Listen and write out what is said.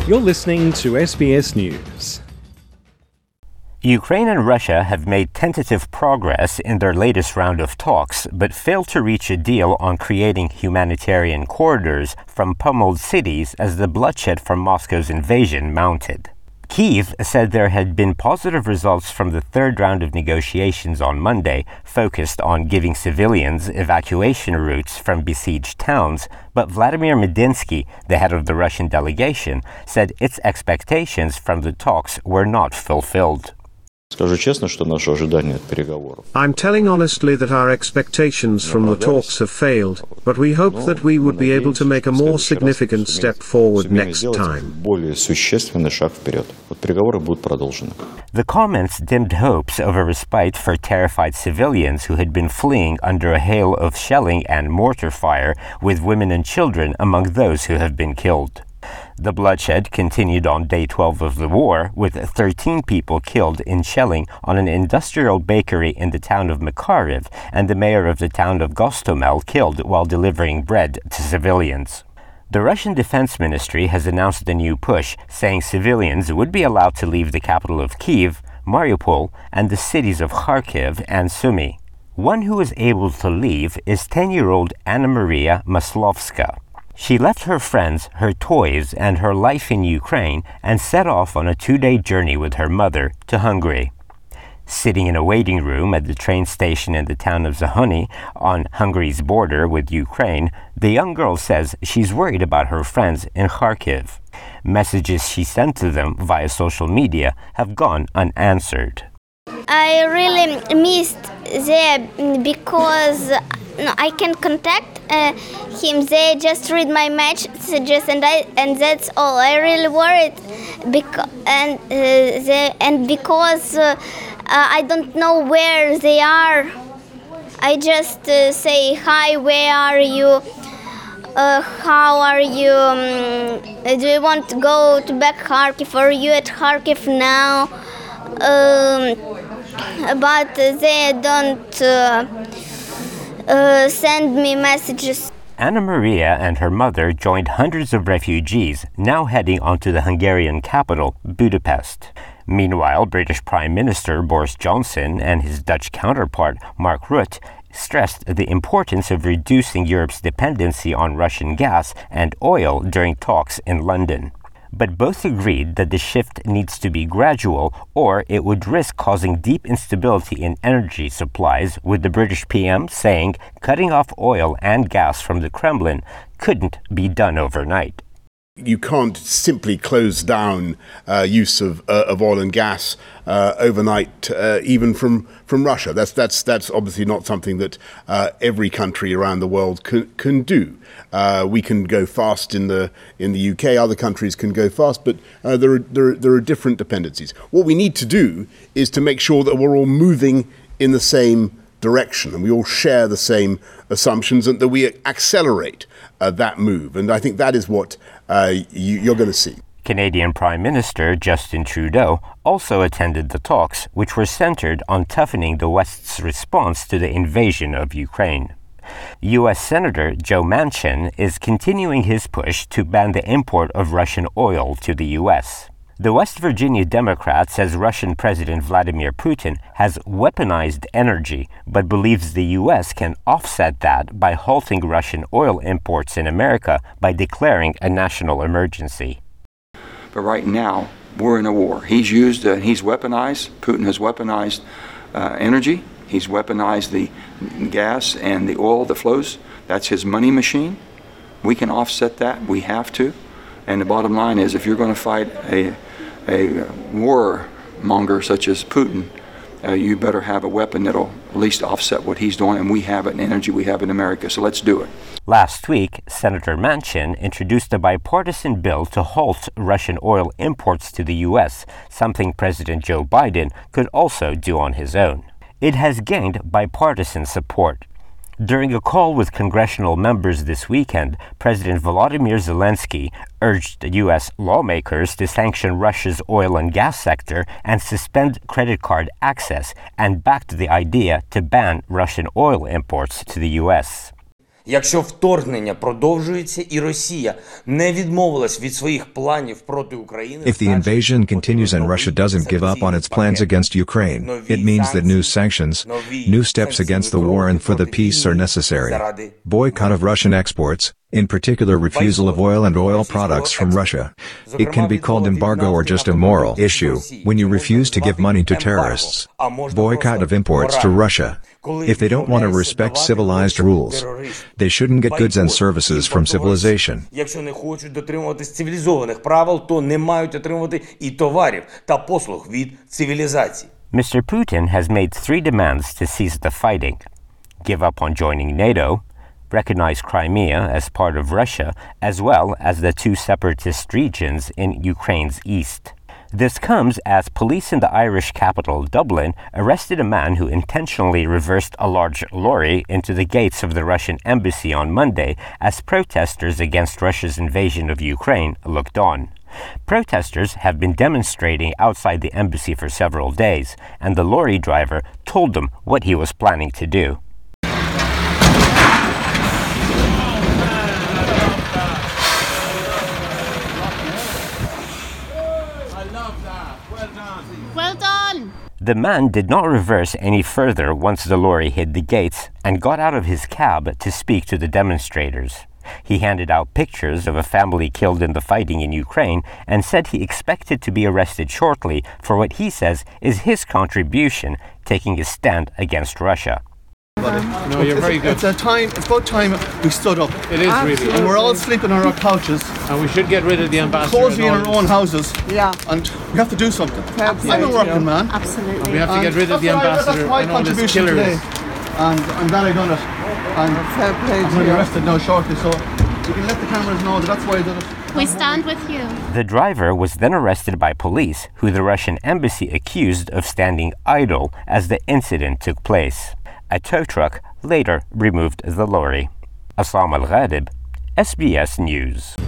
You're listening to SBS News. Ukraine and Russia have made tentative progress in their latest round of talks, but failed to reach a deal on creating humanitarian corridors from pummeled cities as the bloodshed from Moscow's invasion mounted. Kyiv said there had been positive results from the third round of negotiations on Monday, focused on giving civilians evacuation routes from besieged towns, but Vladimir Medinsky, the head of the Russian delegation, said its expectations from the talks were not fulfilled. I'm telling honestly that our expectations from the talks have failed, but we hope that we would be able to make a more significant step forward next time. The comments dimmed hopes of a respite for terrified civilians who had been fleeing under a hail of shelling and mortar fire, with women and children among those who have been killed. The bloodshed continued on day 12 of the war, with 13 people killed in shelling on an industrial bakery in the town of Makariv, and the mayor of the town of Gostomel killed while delivering bread to civilians. The Russian Defense Ministry has announced a new push, saying civilians would be allowed to leave the capital of Kyiv, Mariupol, and the cities of Kharkiv and Sumy. One who is able to leave is 10-year-old Anna Maria Maslovska. She left her friends, her toys, and her life in Ukraine and set off on a 2-day journey with her mother to Hungary. Sitting in a waiting room at the train station in the town of Zahony on Hungary's border with Ukraine, the young girl says she's worried about her friends in Kharkiv. Messages she sent to them via social media have gone unanswered. I really missed them because I can contact him. They just read my messages and that's all. I really worried because I don't know where they are. I just say hi. Where are you? How are you? Do you want to go to back Kharkiv? Are you at Kharkiv now? But they don't send me messages. Anna Maria and her mother joined hundreds of refugees now heading onto the Hungarian capital, Budapest. Meanwhile, British Prime Minister Boris Johnson and his Dutch counterpart, Mark Rutte, stressed the importance of reducing Europe's dependency on Russian gas and oil during talks in London. But both agreed that the shift needs to be gradual, or it would risk causing deep instability in energy supplies, with the British PM saying cutting off oil and gas from the Kremlin couldn't be done overnight. You can't simply close down use of oil and gas overnight, even from Russia. That's obviously not something that every country around the world can do. We can go fast in the UK. Other countries can go fast, but there are different dependencies. What we need to do is to make sure that we're all moving in the same direction and we all share the same assumptions, and that we accelerate that move. And I think that is what you're going to see. Canadian Prime Minister Justin Trudeau also attended the talks, which were centered on toughening the West's response to the invasion of Ukraine. U.S. Senator Joe Manchin is continuing his push to ban the import of Russian oil to the U.S. The West Virginia Democrat says Russian President Vladimir Putin has weaponized energy, but believes the U.S. can offset that by halting Russian oil imports in America by declaring a national emergency. But right now, we're in a war. He's weaponized, Putin has weaponized energy. He's weaponized the gas and the oil that flows. That's his money machine. We can offset that. We have to. And the bottom line is, if you're going to fight a warmonger such as Putin, you better have a weapon that'll at least offset what he's doing. And we have it in energy. We have it in America. So let's do it. Last week, Senator Manchin introduced a bipartisan bill to halt Russian oil imports to the U.S., something President Joe Biden could also do on his own. It has gained bipartisan support. During a call with congressional members this weekend, President Volodymyr Zelensky urged U.S. lawmakers to sanction Russia's oil and gas sector and suspend credit card access, and backed the idea to ban Russian oil imports to the U.S. Якщо вторгнення продовжується і Росія не відмовилась від своїх планів проти України, If the invasion continues and Russia doesn't give up on its plans against Ukraine, it means that new sanctions, new steps against the war and for the peace are necessary. Boycott of Russian exports, in particular refusal of oil and oil products from Russia. It can be called embargo or just a moral issue when you refuse to give money to terrorists. Boycott of imports to Russia. If they don't want to respect civilized rules, they shouldn't get goods and services from civilization. Якщо не хочуть дотримуватись цивілізованих правил, то не мають отримувати і товарів та послуг від цивілізації. Mr. Putin has made 3 demands to cease the fighting: give up on joining NATO, recognize Crimea as part of Russia, as well as the 2 separatist regions in Ukraine's east. This comes as police in the Irish capital, Dublin, arrested a man who intentionally reversed a large lorry into the gates of the Russian embassy on Monday as protesters against Russia's invasion of Ukraine looked on. Protesters have been demonstrating outside the embassy for several days, and the lorry driver told them what he was planning to do. Well done! The man did not reverse any further once the lorry hit the gates and got out of his cab to speak to the demonstrators. He handed out pictures of a family killed in the fighting in Ukraine and said he expected to be arrested shortly for what he says is his contribution taking a stand against Russia. No, you're very good. It's about time we stood up. It is really. And we're all sleeping on our couches. And we should get rid of the ambassador. Cozy in our own houses. Yeah. And we have to do something. I'm a working man. Absolutely. We have to get rid of the ambassador That's my and all this contribution killers. today. And I'm glad I done it. And Fair play I'm to going to be you. arrested now shortly, so you can let the cameras know that that's why I did it. We stand with you. The driver was then arrested by police, who the Russian embassy accused of standing idle as the incident took place. A tow truck later removed the lorry. Aslam Al-Ghadib, SBS News.